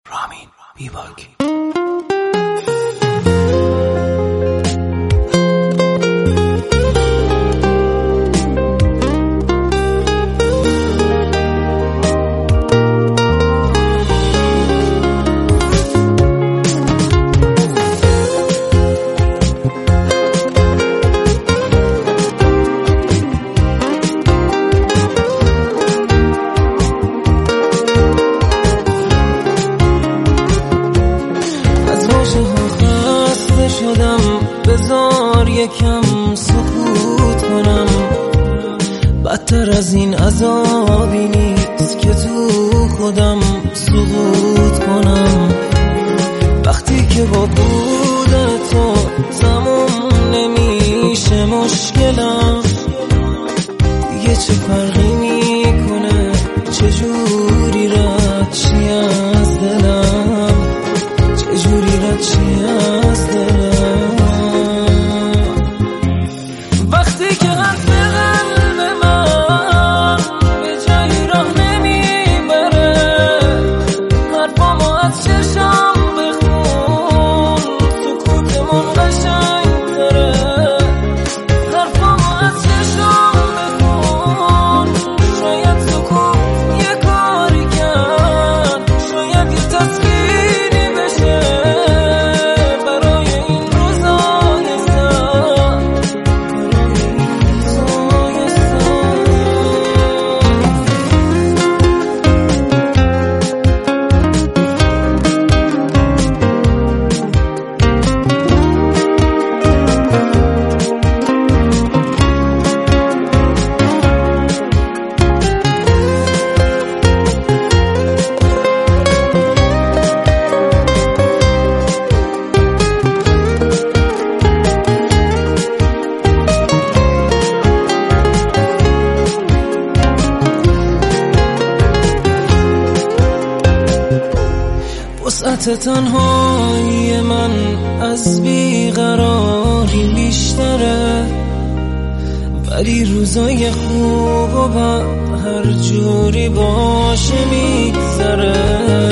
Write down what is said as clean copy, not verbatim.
رامین بیباک. بذار یکم سکوت کنم، بدتر از این عذابی نیست که تو خودم سقوط کنم. وقتی که با بودن تو تموم نمیشه مشکلم، دیگه چه فرقی میکنه چجوری رد چی از دلم، چجوری رد چی از دلم. وسعت تنهایی من از بیقراری بیشتره، ولی روزای خوب و بد هر جوری باشه میگذره.